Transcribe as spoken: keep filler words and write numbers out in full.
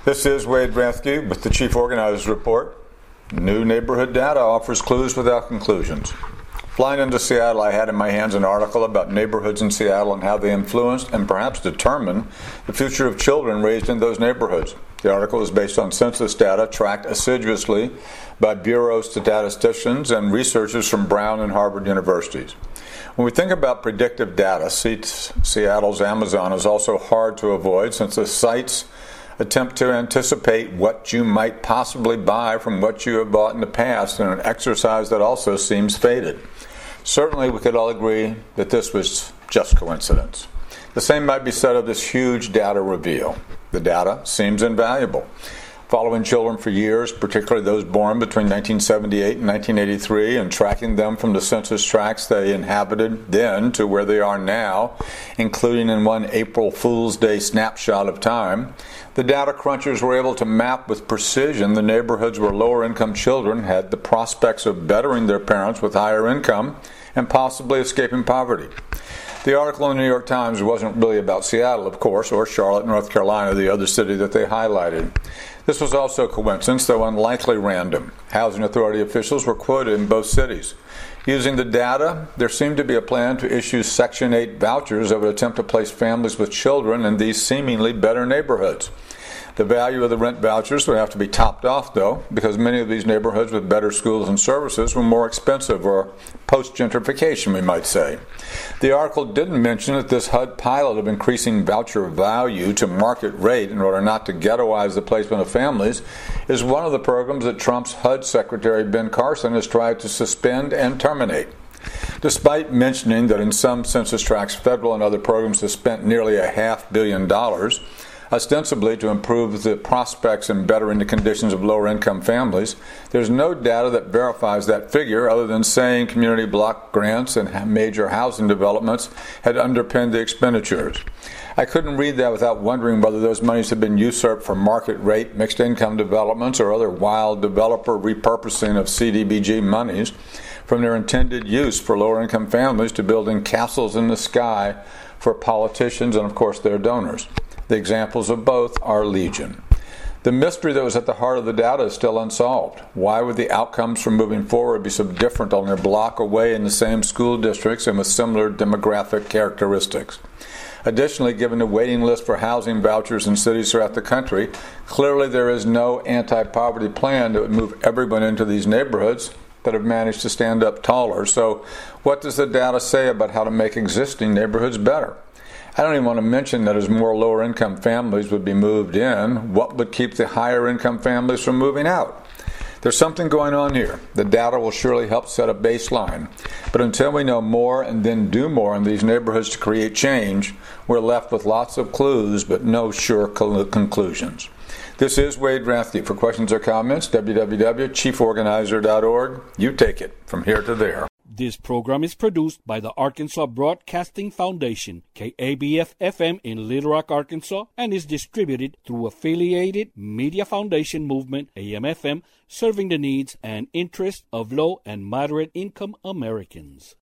This is Wade Rathke with the Chief Organizer's Report. New neighborhood data offers clues without conclusions. Flying into Seattle, I had in my hands an article about neighborhoods in Seattle and how they influenced and perhaps determine the future of children raised in those neighborhoods. The article is based on census data tracked assiduously by bureau statisticians and researchers from Brown and Harvard universities. When we think about predictive data, Seattle's Amazon is also hard to avoid since the sites attempt to anticipate what you might possibly buy from what you have bought in the past in an exercise that also seems fated. Certainly, we could all agree that this was just coincidence. The same might be said of this huge data reveal. The data seems invaluable. Following children for years, particularly those born between nineteen seventy-eight and nineteen eighty-three, and tracking them from the census tracts they inhabited then to where they are now, including in one April Fool's Day snapshot of time, the data crunchers were able to map with precision the neighborhoods where lower-income children had the prospects of bettering their parents with higher income and possibly escaping poverty. The article in the New York Times wasn't really about Seattle, of course, or Charlotte, North Carolina, the other city that they highlighted. This was also a coincidence, though unlikely random. Housing authority officials were quoted in both cities. Using the data, there seemed to be a plan to issue Section eight vouchers that would attempt to place families with children in these seemingly better neighborhoods. The value of the rent vouchers would have to be topped off, though, because many of these neighborhoods with better schools and services were more expensive, or post-gentrification, we might say. The article didn't mention that this H U D pilot of increasing voucher value to market rate in order not to ghettoize the placement of families is one of the programs that Trump's H U D Secretary Ben Carson has tried to suspend and terminate. Despite mentioning that in some census tracts, federal and other programs have spent nearly a half billion dollars, ostensibly to improve the prospects and bettering the conditions of lower-income families, there's no data that verifies that figure other than saying community block grants and major housing developments had underpinned the expenditures. I couldn't read that without wondering whether those monies had been usurped for market-rate mixed-income developments or other wild developer repurposing of C D B G monies from their intended use for lower-income families to building castles in the sky for politicians and, of course, their donors. The examples of both are legion. The mystery that was at the heart of the data is still unsolved. Why would the outcomes from moving forward be so different only a block away in the same school districts and with similar demographic characteristics? Additionally, given the waiting list for housing vouchers in cities throughout the country, clearly there is no anti-poverty plan that would move everyone into these neighborhoods that have managed to stand up taller. So what does the data say about how to make existing neighborhoods better? I don't even want to mention that as more lower-income families would be moved in, what would keep the higher-income families from moving out? There's something going on here. The data will surely help set a baseline. But until we know more and then do more in these neighborhoods to create change, we're left with lots of clues but no sure conclusions. This is Wade Rathke. For questions or comments, w w w dot chief organizer dot org. You take it from here to there. This program is produced by the Arkansas Broadcasting Foundation, K A B F F M in Little Rock, Arkansas, and is distributed through Affiliated Media Foundation Movement, A M F M, serving the needs and interests of low and moderate income Americans.